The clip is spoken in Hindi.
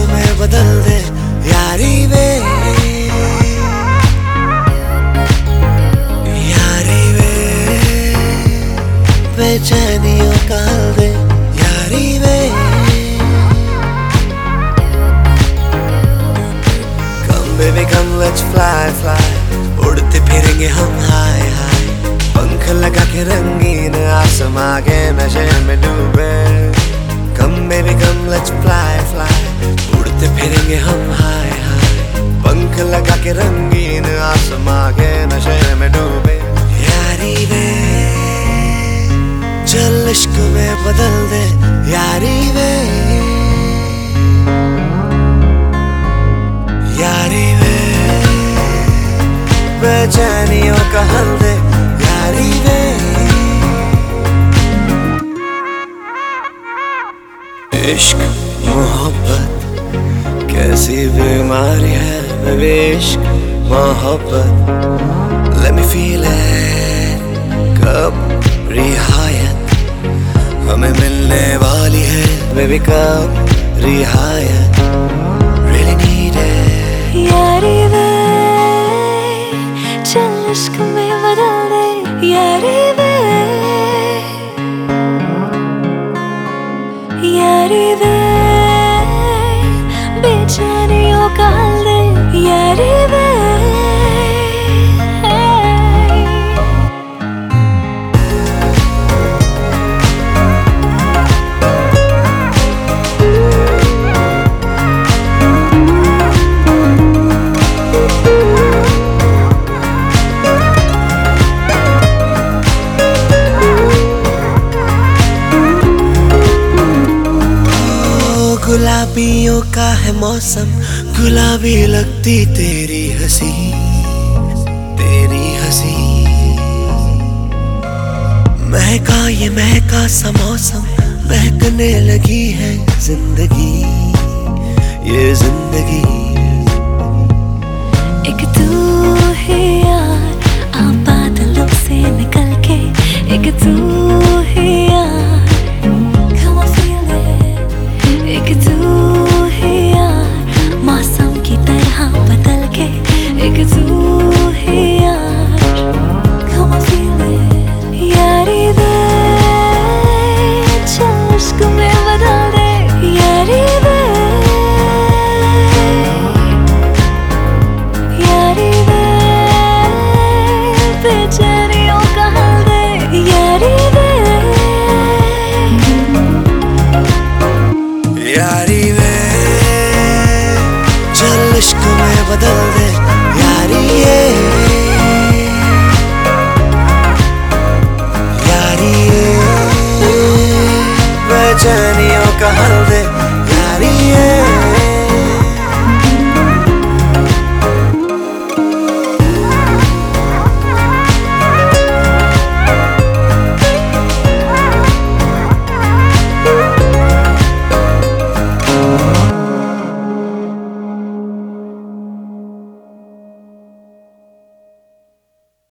में बदल दे यारी वे, यारी वे, बेचैनियों का हल दे यारी वे। Come baby come let's fly fly, उड़ते फिरेंगे हम हाय हाय, पंख लगा के रंगीन आसमां के नशे में डूबे। Come baby come let's fly fly, उड़ते फिरेंगे हम हाय हाय, पंख लगा के रंगीन आसमां के नशे में डूबे यारी वे। चल इश्क में बदल दे यारी वे, यारी वे, बेचैनियों का हल दे यारी वे। इश्क मोहब्बत कैसी बीमारी है बेबी, इश्क मोहब्बत let me feel it। कब रिहायत हमें मिलने वाली है बेबी, कब रिहायत really need it। यारी वे चल इश्क में बदल दे यारी वे, यारी वे, बेचैनियों का हल दे यारी वे। गुलाबियों का है मौसम, गुलाबी लगती तेरी हंसी, तेरी हंसी। महका ये महका सा मौसम, महकने लगी है जिंदगी, ये जिंदगी। एक तू है यार आ बादलों से निकल के, एक तू है यार come on feel it। एक तू है यार मौसम की तरह बदल के, एक तू है यार come on feel it। यारी वे चल इश्क में बदल दे यारी वे, यारी वे, बेचैनियों का हल दे यारी वे। यारी वे चल इश्क में बदल दे यारी ये।